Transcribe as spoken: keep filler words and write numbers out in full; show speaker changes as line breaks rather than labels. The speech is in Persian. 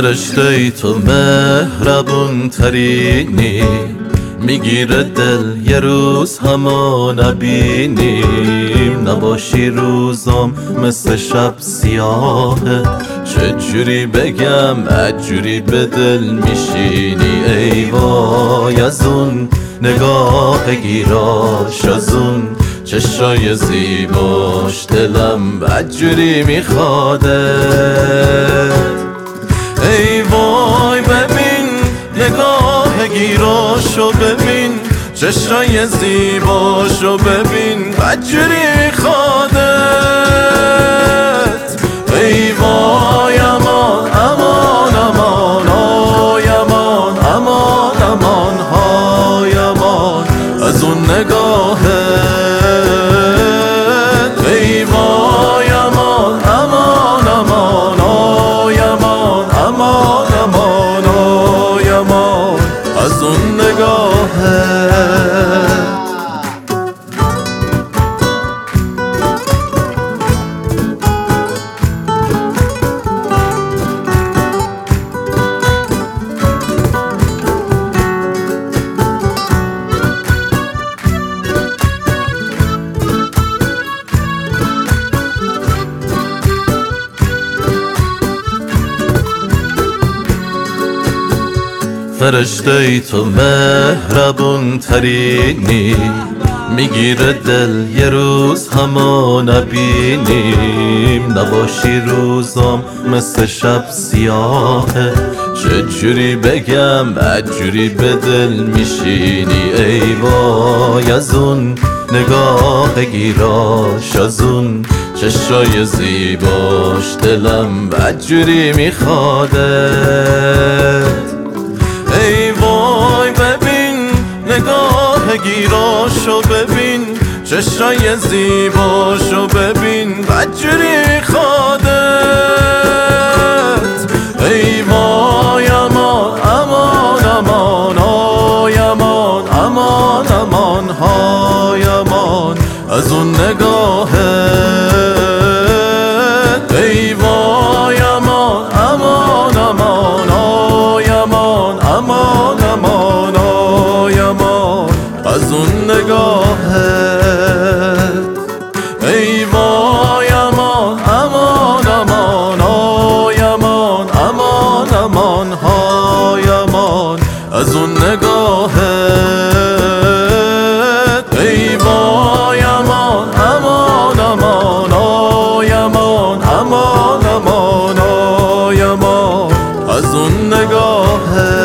فرشته ای تو مهربون ترینی، میگیره دل یه روز همو نبینیم. نباشی روزم مثل شب سیاهه، چجوری بگم عجوری به دل میشینی. ای وای از اون نگاه گیراش، از اون چشای زیباش، دلم بدجوری میخواده. ای وای ببین نگاه گیراشو، ببین چشای زیباشو، ببین بدجوری میخوادت. ای وای امان امان امان آی امان امان امان های امان از اون نگاهت. ای وای امان امان امان آی امان امان امان آی امان از اون نگاهت. فرشته ای تو مهربون ترینی، میگیره دل یه روز همو نبینیم. نباشی روزم مثل شب سیاهه، چجوری بگم عجوری به دل میشینی. ای وای از اون نگاه گیراش، از اون چشای زیباش، دلم بدجوری میخواده. ای وای ببین نگاه گیراشو، ببین چشای زیباشو، ببین بدجوری خودت. ای وای امان امان امان آی امان امان امان های امان از اون نگاهت. ای وای امان امان امان آی امان امان امان آی امان از اون نگاهت. ای وای امان امان امان آی امان امان امان های امان از اون نگاهت. ای وای امان امان امان آی امان امان امان آی امان از اون نگاهت.